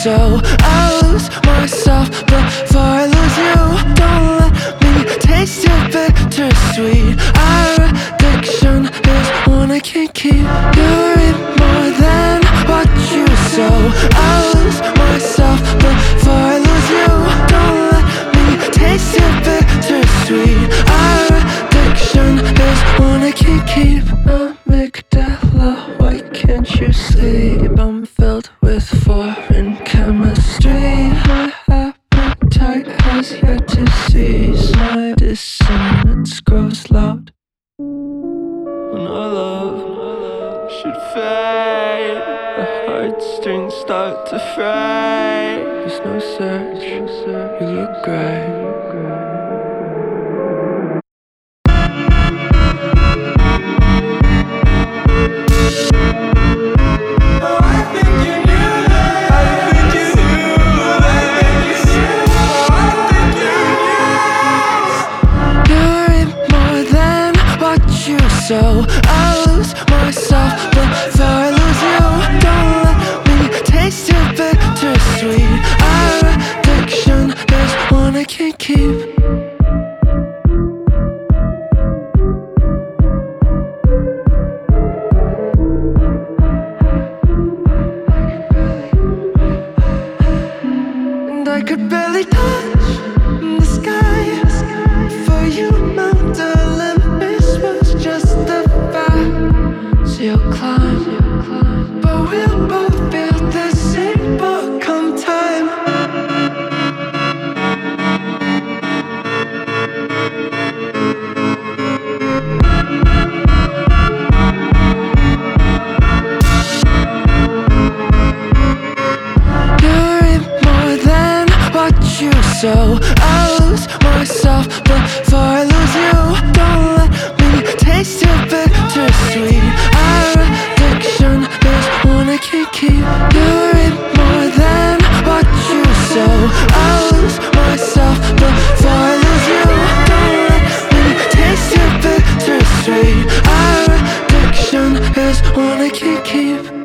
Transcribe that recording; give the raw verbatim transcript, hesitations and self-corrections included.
so I lose myself before I lose you. Don't let me taste your bittersweet. Our addiction is one I can't keep. You're in more than what you sow. I lose myself before I lose you. Don't let me taste your bittersweet. Our addiction is one I can't keep. Amygdala, why can't you sleep? I'm filled with foreign chemistry. My appetite has yet to cease. My dissonance grows loud when our love should fade. The heartstrings start to fray. There's no search, you look great. So I lose myself before I lose you. Don't let me taste your bittersweet. Our addiction is one I can't keep. And I could barely touch the sky. For you, Mount Olympus was just a fire. So you'll climb, but we'll both feel the same. But come time, you're in more than what you sow. I lose myself before I lose you. Don't let me taste your bittersweet. Our addiction is one I can't keep. You're in more than what you sow. I lose myself before I lose you. Don't let me taste your bittersweet. Our addiction is one I can't keep.